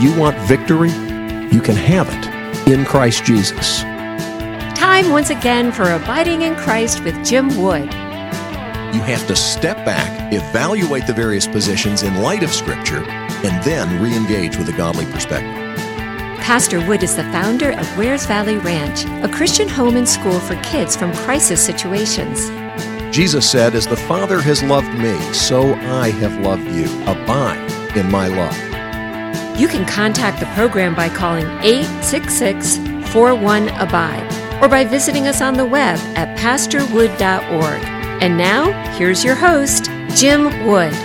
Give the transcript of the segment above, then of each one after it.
you want victory, you can have it in Christ Jesus. Time once again for Abiding in Christ with Jim Wood. You have to step back, evaluate the various positions in light of Scripture, and then re-engage with a godly perspective. Pastor Wood is the founder of Wares Valley Ranch, a Christian home and school for kids from crisis situations. Jesus said, "As the Father has loved me, so I have loved you. Abide in my love." You can contact the program by calling 866-41-ABIDE or by visiting us on the web at pastorwood.org. And now, here's your host, Jim Wood.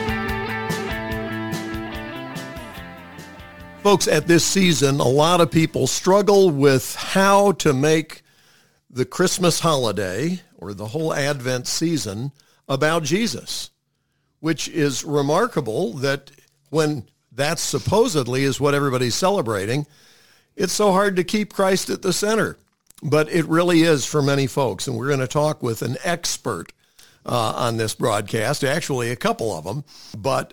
Folks, at this season, a lot of people struggle with how to make the Christmas holiday or the whole Advent season about Jesus, which is remarkable that when that supposedly is what everybody's celebrating, it's so hard to keep Christ at the center. But it really is for many folks, and we're going to talk with an expert on this broadcast, actually a couple of them. But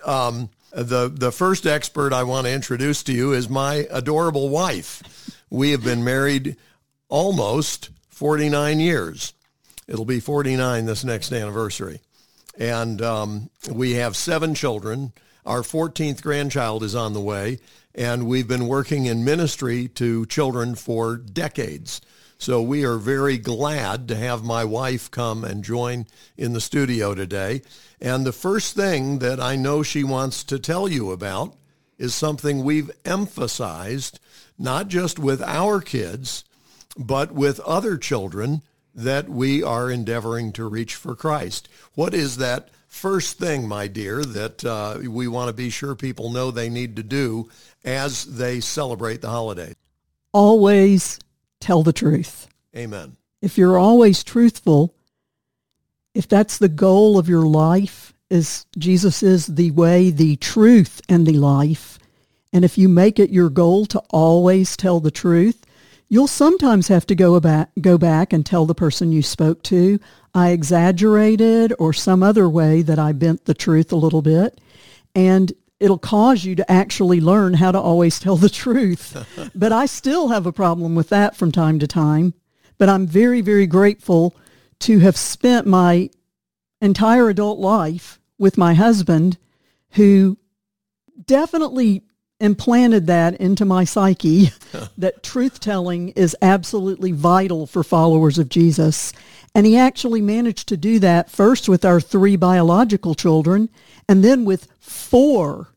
the first expert I want to introduce to you is my adorable wife. We have been married almost 49 years. It'll be 49 this next anniversary. And we have 7 children. Our 14th grandchild is on the way, and we've been working in ministry to children for decades. So we are very glad to have my wife come and join in the studio today. And the first thing that I know she wants to tell you about is something we've emphasized, not just with our kids, but with other children that we are endeavoring to reach for Christ. What is that first thing, my dear, that we want to be sure people know they need to do as they celebrate the holiday? Always tell the truth. Amen. If you're always truthful, if that's the goal of your life, is Jesus is the way, the truth, and the life, and if you make it your goal to always tell the truth, you'll sometimes have to go back and tell the person you spoke to, I exaggerated, or some other way that I bent the truth a little bit, and it'll cause you to actually learn how to always tell the truth. But I still have a problem with that from time to time. But I'm very, very grateful to have spent my entire adult life with my husband, who definitely implanted that into my psyche, that truth-telling is absolutely vital for followers of Jesus. And he actually managed to do that first with our 3 biological children, and then with 4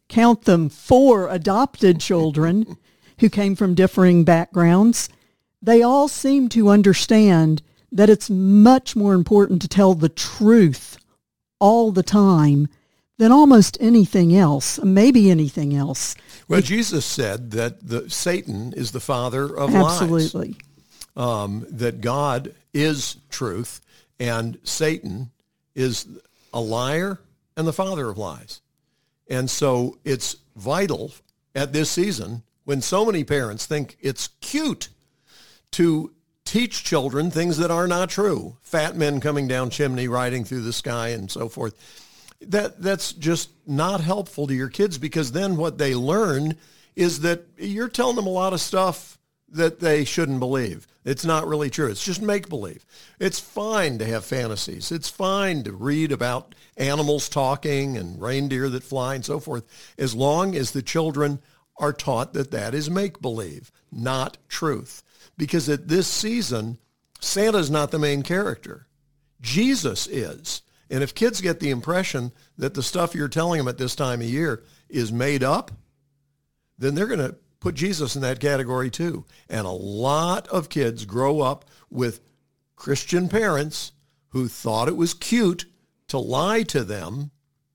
adopted children who came from differing backgrounds. They all seem to understand that it's much more important to tell the truth all the time than almost anything else, maybe anything else. Well, Jesus said that Satan is the father of Absolutely. lies. That God is truth, and Satan is a liar and the father of lies. And so it's vital at this season, when so many parents think it's cute to teach children things that are not true. Fat men coming down chimney, riding through the sky, and so forth. That's just not helpful to your kids, because then what they learn is that you're telling them a lot of stuff that they shouldn't believe. It's not really true. It's just make-believe. It's fine to have fantasies. It's fine to read about animals talking and reindeer that fly and so forth, as long as the children are taught that that is make-believe, not truth. Because at this season, Santa's not the main character. Jesus is. And if kids get the impression that the stuff you're telling them at this time of year is made up, then they're going to put Jesus in that category too. And a lot of kids grow up with Christian parents who thought it was cute to lie to them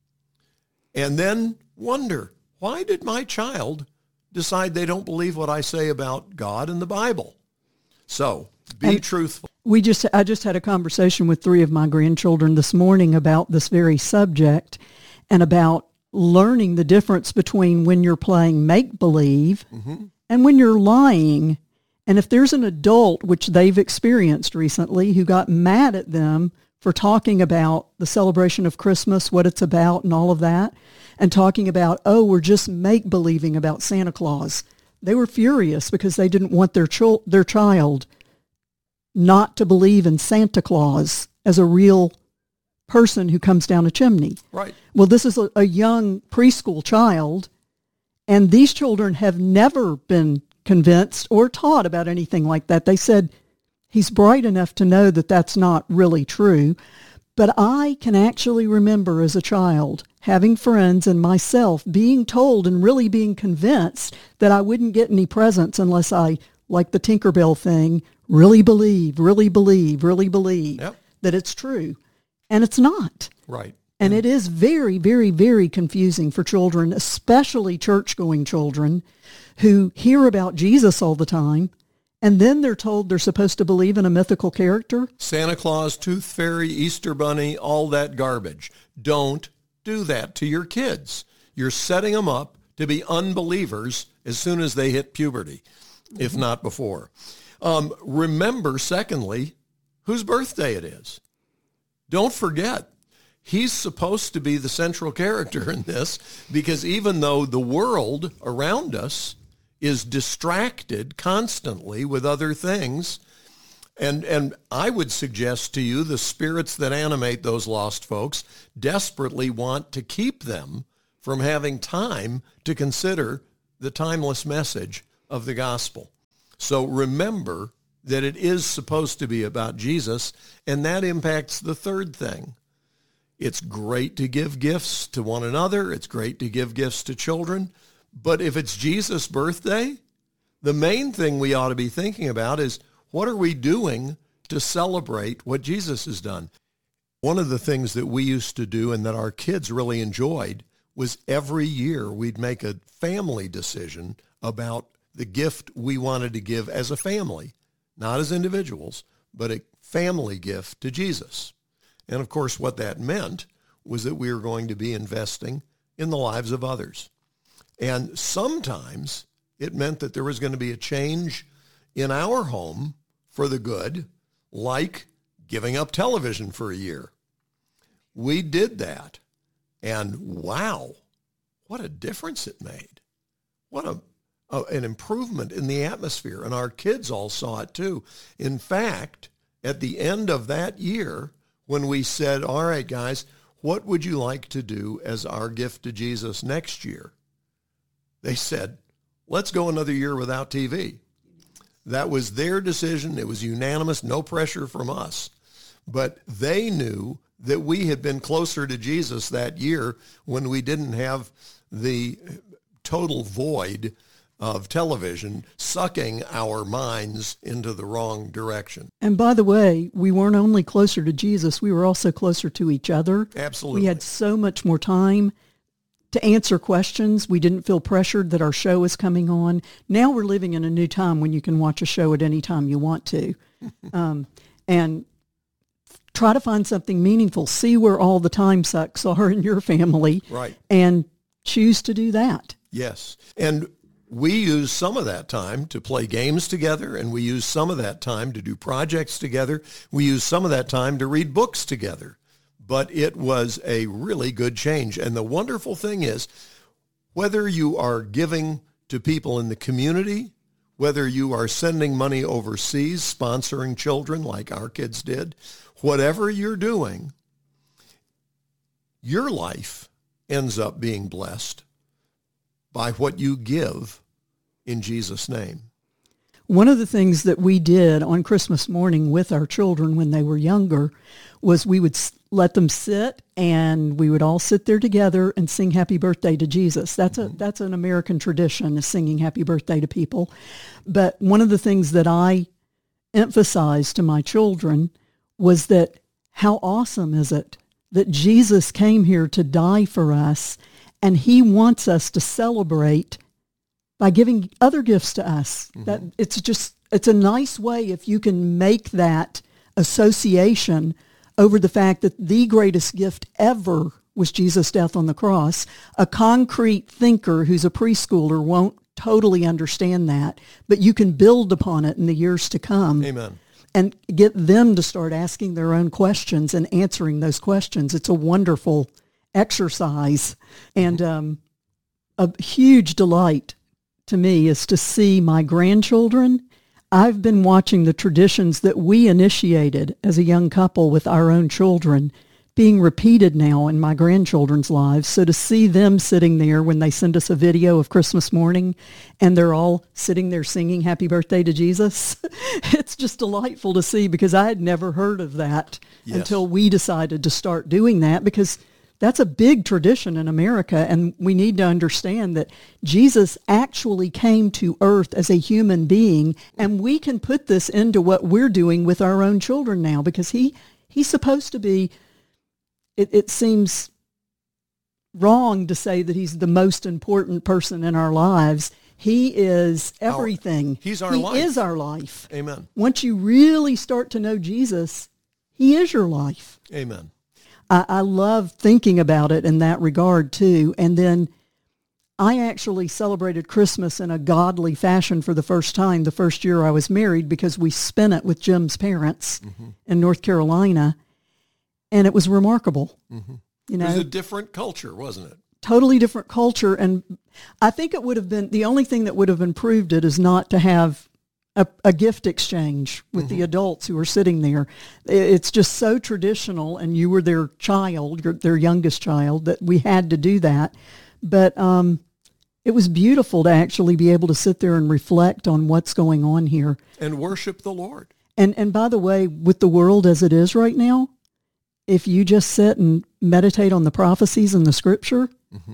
and then wonder, why did my child decide they don't believe what I say about God and the Bible? So be truthful. I just had a conversation with 3 of my grandchildren this morning about this very subject, and about learning the difference between when you're playing make-believe and when you're lying. And if there's an adult, which they've experienced recently, who got mad at them for talking about the celebration of Christmas, what it's about and all of that, and talking about, oh, we're just make-believing about Santa Claus, They were furious because they didn't want their child not to believe in Santa Claus as a real person who comes down a chimney. Right. Well, this is a young preschool child, and these children have never been convinced or taught about anything like that. They said, he's bright enough to know that that's not really true. But I can actually remember as a child having friends and myself being told and really being convinced that I wouldn't get any presents unless I, like the Tinkerbell thing, really believe Yep. that it's true. And it's not. Right. And it is very, very, very confusing for children, especially church-going children who hear about Jesus all the time, and then they're told they're supposed to believe in a mythical character. Santa Claus, Tooth Fairy, Easter Bunny, all that garbage. Don't do that to your kids. You're setting them up to be unbelievers as soon as they hit puberty, if not before. Remember, secondly, whose birthday it is. Don't forget, he's supposed to be the central character in this, because even though the world around us is distracted constantly with other things, and I would suggest to you the spirits that animate those lost folks desperately want to keep them from having time to consider the timeless message of the gospel. So remember that it is supposed to be about Jesus, and that impacts the third thing. It's great to give gifts to one another. It's great to give gifts to children. But if it's Jesus' birthday, the main thing we ought to be thinking about is, what are we doing to celebrate what Jesus has done? One of the things that we used to do and that our kids really enjoyed was every year we'd make a family decision about the gift we wanted to give as a family. Not as individuals, but a family gift to Jesus. And of course, what that meant was that we were going to be investing in the lives of others. And sometimes it meant that there was going to be a change in our home for the good, like giving up television for a year. We did that. And wow, what a difference it made. What an improvement in the atmosphere, and our kids all saw it too. In fact, at the end of that year, when we said, all right, guys, what would you like to do as our gift to Jesus next year? They said, let's go another year without TV. That was their decision. It was unanimous, no pressure from us. But they knew that we had been closer to Jesus that year when we didn't have the total void of television sucking our minds into the wrong direction. And by the way, we weren't only closer to Jesus, we were also closer to each other. Absolutely. We had so much more time to answer questions. We didn't feel pressured that our show was coming on. Now we're living in a new time when you can watch a show at any time you want to. And try to find something meaningful. See where all the time sucks are in your family. Right. And choose to do that. Yes. And we use some of that time to play games together, and we use some of that time to do projects together. We use some of that time to read books together. But it was a really good change. And the wonderful thing is, whether you are giving to people in the community, whether you are sending money overseas, sponsoring children like our kids did, whatever you're doing, your life ends up being blessed by what you give in Jesus' name. One of the things that we did on Christmas morning with our children when they were younger was we would let them sit, and we would all sit there together and sing Happy Birthday to Jesus. That's an American tradition, is singing Happy Birthday to people. But one of the things that I emphasized to my children was that how awesome is it that Jesus came here to die for us, and he wants us to celebrate by giving other gifts to us. That it's a nice way if you can make that association over the fact that the greatest gift ever was Jesus' death on the cross. A concrete thinker who's a preschooler won't totally understand that, but you can build upon it in the years to come. Amen. And get them to start asking their own questions and answering those questions. It's a wonderful exercise and a huge delight to me is to see my grandchildren. I've been watching the traditions that we initiated as a young couple with our own children being repeated now in my grandchildren's lives. So to see them sitting there when they send us a video of Christmas morning and they're all sitting there singing Happy Birthday to Jesus, it's just delightful to see, because I had never heard of that until we decided to start doing that, because that's a big tradition in America, and we need to understand that Jesus actually came to earth as a human being, and we can put this into what we're doing with our own children now, because he's supposed to be, it seems wrong to say that he's the most important person in our lives. He is everything. He's our life. He is our life. Amen. Once you really start to know Jesus, he is your life. Amen. I love thinking about it in that regard too. And then I actually celebrated Christmas in a godly fashion for the first time the first year I was married, because we spent it with Jim's parents in North Carolina. And it was remarkable. Mm-hmm. You know, it was a different culture, wasn't it? Totally different culture. And I think it would have been, the only thing that would have improved it is not to have a gift exchange with the adults who were sitting there. It's just so traditional, and you were their child, their youngest child, that we had to do that. But it was beautiful to actually be able to sit there and reflect on what's going on here. And worship the Lord. And by the way, with the world as it is right now, if you just sit and meditate on the prophecies in the scripture,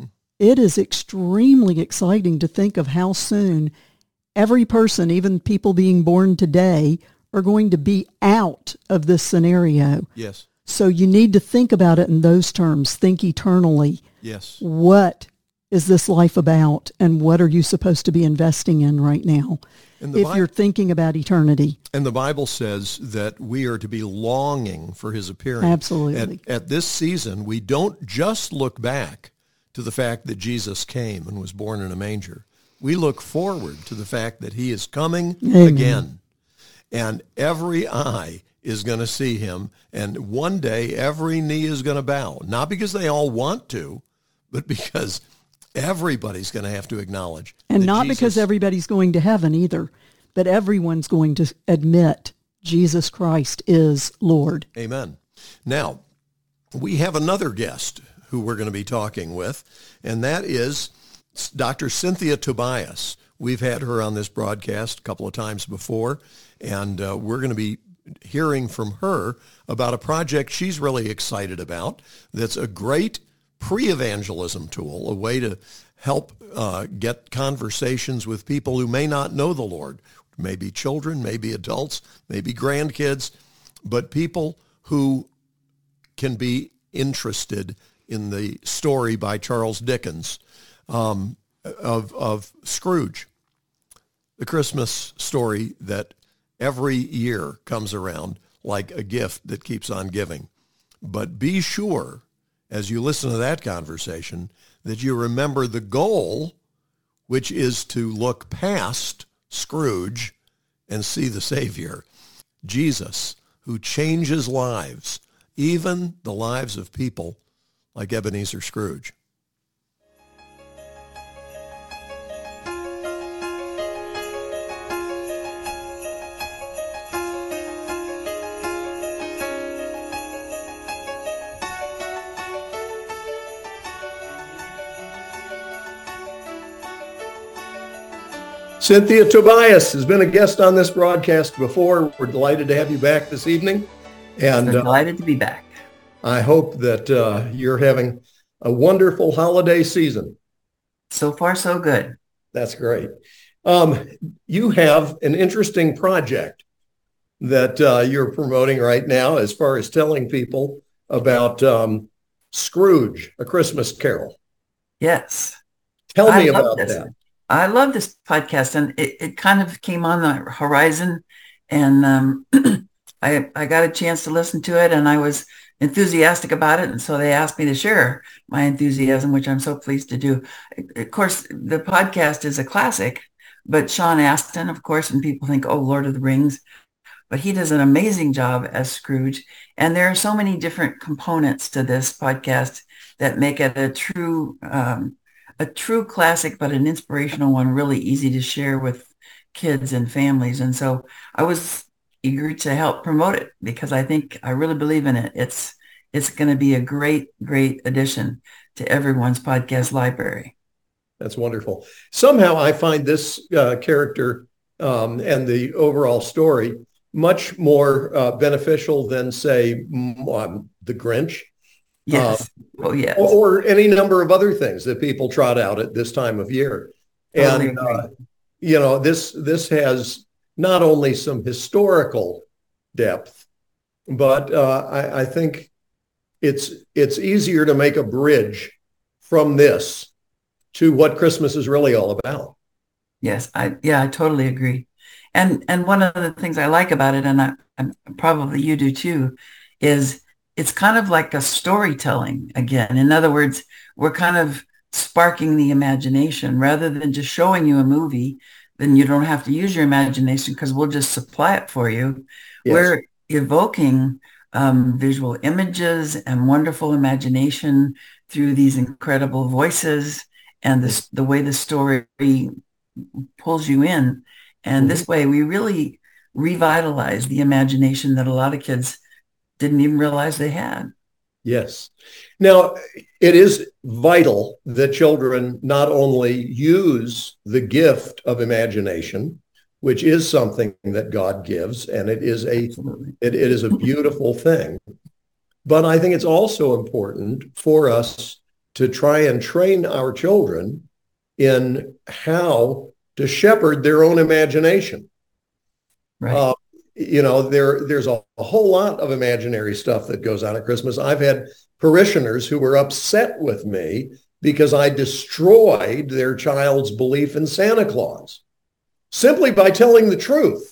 it is extremely exciting to think of how soon every person, even people being born today, are going to be out of this scenario. Yes. So you need to think about it in those terms. Think eternally. Yes. What is this life about, and what are you supposed to be investing in right now if you're thinking about eternity? And the Bible says that we are to be longing for his appearing. Absolutely. At this season, we don't just look back to the fact that Jesus came and was born in a manger. We look forward to the fact that he is coming again. And every eye is going to see him. And one day, every knee is going to bow. Not because they all want to, but because everybody's going to have to acknowledge. And not because everybody's going to heaven either, but everyone's going to admit Jesus Christ is Lord. Amen. Now, we have another guest who we're going to be talking with, and that is Dr. Cynthia Tobias. We've had her on this broadcast a couple of times before, and we're going to be hearing from her about a project she's really excited about that's a great pre-evangelism tool, a way to help get conversations with people who may not know the Lord, maybe children, maybe adults, maybe grandkids, but people who can be interested in the story by Charles Dickens of Scrooge, the Christmas story that every year comes around like a gift that keeps on giving. But be sure, as you listen to that conversation, that you remember the goal, which is to look past Scrooge and see the Savior, Jesus, who changes lives, even the lives of people like Ebenezer Scrooge. Cynthia Tobias has been a guest on this broadcast before. We're delighted to have you back this evening. And so delighted to be back. I hope that you're having a wonderful holiday season. So far, so good. That's great. You have an interesting project that you're promoting right now as far as telling people about Scrooge, A Christmas Carol. Yes. Tell me about that. I love this podcast, and it kind of came on the horizon, and I got a chance to listen to it, and I was enthusiastic about it, and so they asked me to share my enthusiasm, which I'm so pleased to do. Of course, the podcast is a classic, but Sean Astin, of course, and people think, oh, Lord of the Rings, but he does an amazing job as Scrooge, and there are so many different components to this podcast that make it a true a true classic, but an inspirational one, really easy to share with kids and families. And so I was eager to help promote it because I really believe in it. It's going to be a great, great addition to everyone's podcast library. That's wonderful. Somehow I find this character and the overall story much more beneficial than, say, the Grinch. Yes. Yes. Or any number of other things that people trot out at this time of year. Totally And, this has not only some historical depth, but I think it's easier to make a bridge from this to what Christmas is really all about. Yes, I totally agree. And one of the things I like about it, and probably you do too, is it's kind of like a storytelling again. In other words, we're kind of sparking the imagination rather than just showing you a movie. Then you don't have to use your imagination because we'll just supply it for you. Yes. We're evoking visual images and wonderful imagination through these incredible voices and the way the story pulls you in. And this way we really revitalize the imagination that a lot of kids didn't even realize they had. Yes. Now, it is vital that children not only use the gift of imagination, which is something that God gives, and it is a beautiful thing. But I think it's also important for us to try and train our children in how to shepherd their own imagination. Right. There's a whole lot of imaginary stuff that goes on at Christmas. I've had parishioners who were upset with me because I destroyed their child's belief in Santa Claus simply by telling the truth.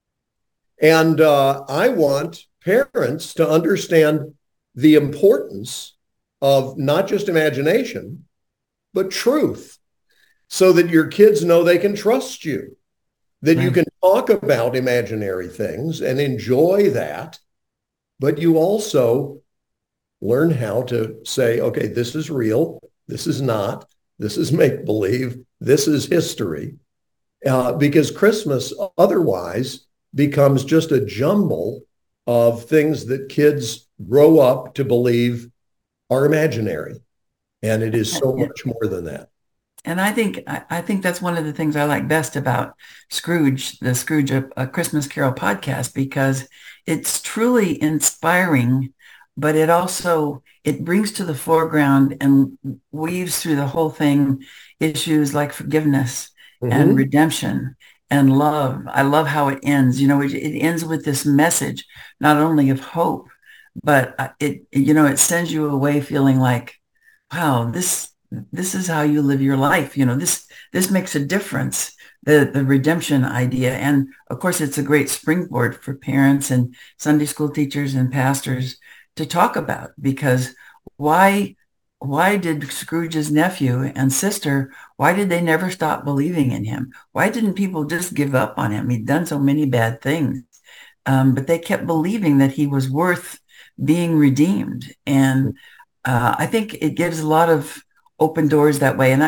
And I want parents to understand the importance of not just imagination, but truth, so that your kids know they can trust you, that you can talk about imaginary things and enjoy that, but you also learn how to say, okay, this is real, this is not, this is make-believe, this is history, because Christmas otherwise becomes just a jumble of things that kids grow up to believe are imaginary. And it is so much more than that. And I think that's one of the things I like best about Scrooge, the Scrooge A Christmas Carol podcast, because it's truly inspiring, but it brings to the foreground and weaves through the whole thing issues like forgiveness and redemption and love. I love how it ends. It ends with this message, not only of hope, but it sends you away feeling like, wow, this is how you live your life. This makes a difference, the redemption idea. And of course, it's a great springboard for parents and Sunday school teachers and pastors to talk about, because why did Scrooge's nephew and sister, why did they never stop believing in him? Why didn't people just give up on him? He'd done so many bad things, but they kept believing that he was worth being redeemed. And I think it gives a lot of open doors that way. And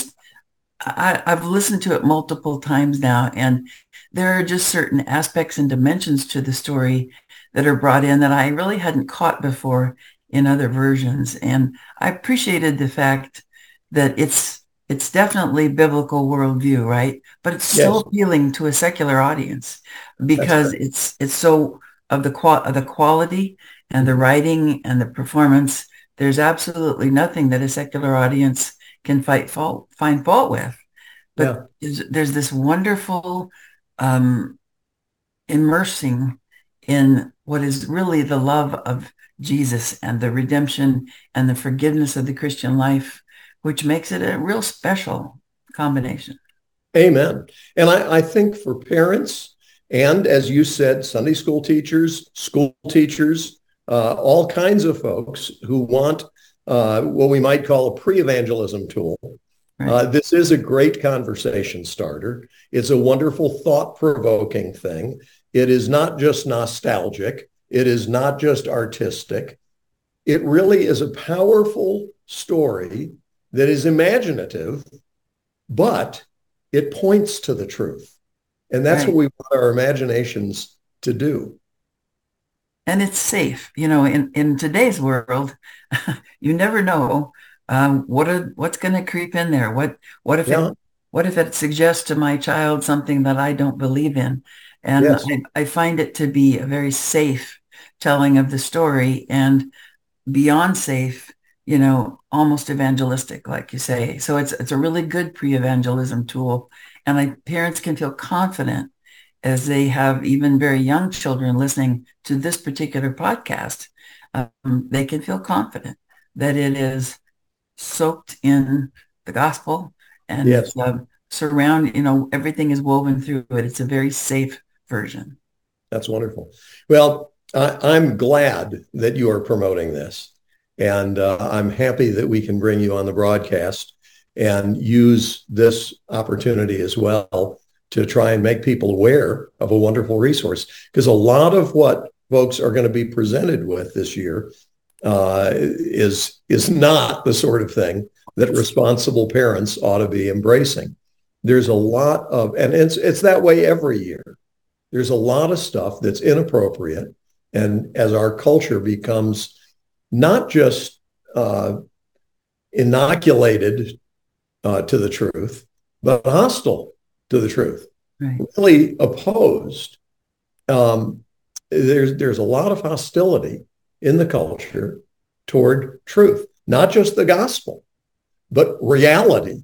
I've listened to it multiple times now, and there are just certain aspects and dimensions to the story that are brought in that I really hadn't caught before in other versions. And I appreciated the fact that it's definitely biblical worldview, right? But it's still appealing to a secular audience because it's so of the quality and the writing and the performance. There's absolutely nothing that a secular audience can find fault with. But there's this wonderful immersing in what is really the love of Jesus and the redemption and the forgiveness of the Christian life, which makes it a real special combination. Amen. And I think for parents and, as you said, Sunday school teachers, school teachers, all kinds of folks who want what we might call a pre-evangelism tool. Right. This is a great conversation starter. It's a wonderful, thought-provoking thing. It is not just nostalgic. It is not just artistic. It really is a powerful story that is imaginative, but it points to the truth. And that's what we want our imaginations to do. And it's safe. In today's world, you never know what's going to creep in there. What if it suggests to my child something that I don't believe in? And yes. I find it to be a very safe telling of the story, and beyond safe, almost evangelistic, like you say. So it's a really good pre-evangelism tool. And parents can feel confident as they have even very young children listening to this particular podcast. They can feel confident that it is soaked in the gospel, and yes. Everything is woven through it. It's a very safe version. That's wonderful. Well, I'm glad that you are promoting this, and I'm happy that we can bring you on the broadcast and use this opportunity as well to try and make people aware of a wonderful resource. Because a lot of what folks are going to be presented with this year is not the sort of thing that responsible parents ought to be embracing. There's a lot of, and it's that way every year. There's a lot of stuff that's inappropriate. And as our culture becomes not just inoculated to the truth, but hostile to the truth, right. Really opposed. There's a lot of hostility in the culture toward truth, not just the gospel, but reality.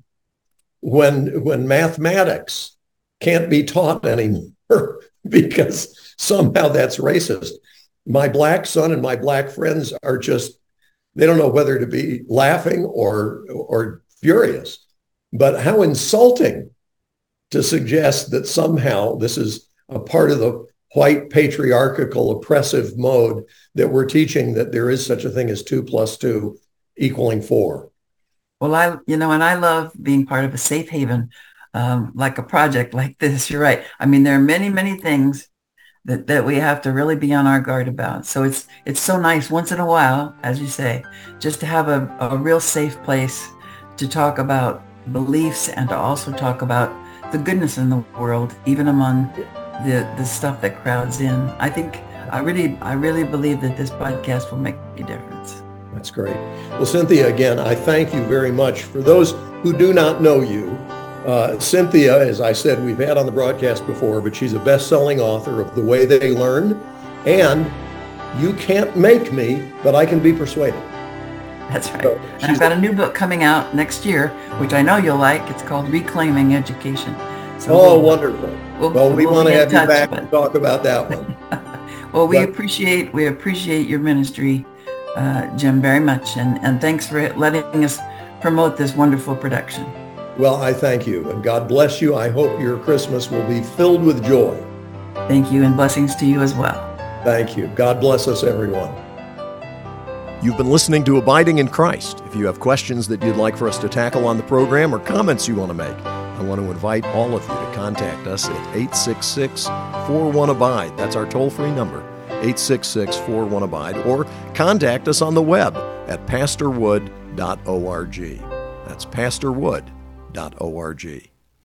When mathematics can't be taught anymore because somehow that's racist. My black son and my black friends are just, they don't know whether to be laughing or furious. But how insulting to suggest that somehow this is a part of the white patriarchal oppressive mode that we're teaching that there is such a thing as 2 + 2 = 4. Well, I love being part of a safe haven, like a project like this. You're right. I mean, there are many, many things that we have to really be on our guard about. So it's so nice once in a while, as you say, just to have a real safe place to talk about beliefs and to also talk about the goodness in the world, even among the stuff that crowds in. I really believe that this podcast will make a difference. That's great. Well, Cynthia, again, I thank you very much. For those who do not know you, Cynthia, as I said, we've had on the broadcast before, but she's a best-selling author of The Way They Learn and You Can't Make Me, But I Can Be Persuaded. That's right. So and I've got a new book coming out next year, which I know you'll like. It's called Reclaiming Education. So wonderful. We want to have you back and talk about that one. Well, we appreciate your ministry, Jim, very much. And thanks for letting us promote this wonderful production. Well, I thank you, and God bless you. I hope your Christmas will be filled with joy. Thank you, and blessings to you as well. Thank you. God bless us, everyone. You've been listening to Abiding in Christ. If you have questions that you'd like for us to tackle on the program or comments you want to make, I want to invite all of you to contact us at 866-41-ABIDE. That's our toll-free number, 866-41-ABIDE, or contact us on the web at pastorwood.org. That's pastorwood.org.